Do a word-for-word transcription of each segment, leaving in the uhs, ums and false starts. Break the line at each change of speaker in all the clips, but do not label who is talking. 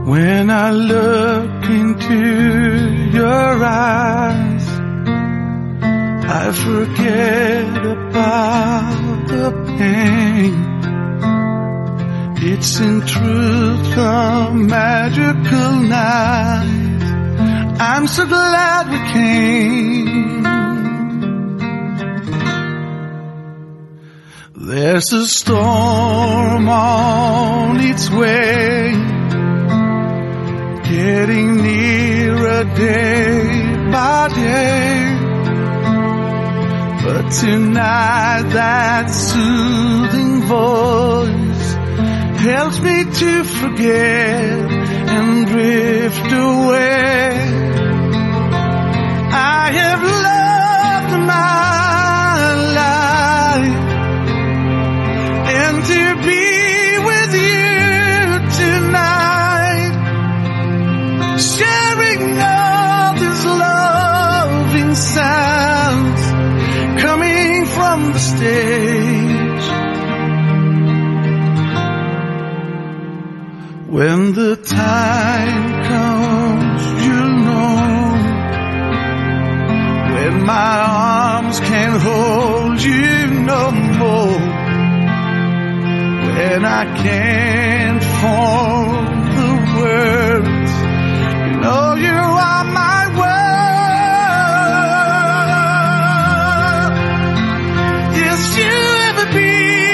When I look into your eyes, I forget about the pain. It's in truth a magical night. I'm so glad we came. There's a storm on its way, getting nearer day by day. But tonight that soothing voice helps me to forget and drift away. I have loved my life, and to be with you tonight, sharing all these loving sounds coming from the stage. When the time comes, you'll know, when my arms can't hold you no more, when I can't form the words, you know you are my world. Yes, you ever be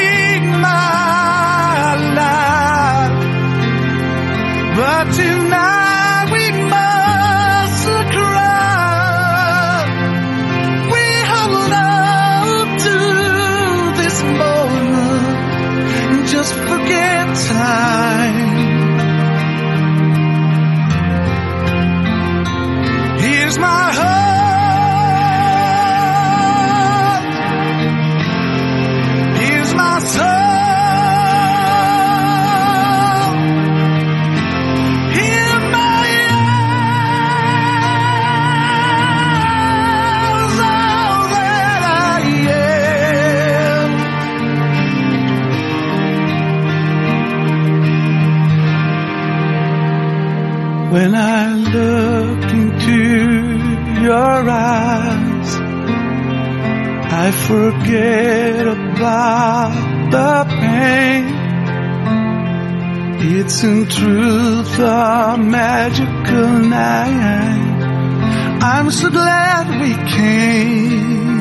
my life, but tonight we mustn't cry. We hold on to this moment and just forget time. Here's my heart, here's my soul. When I look into your eyes, I forget about the pain. It's in truth a magical night. I'm so glad we came.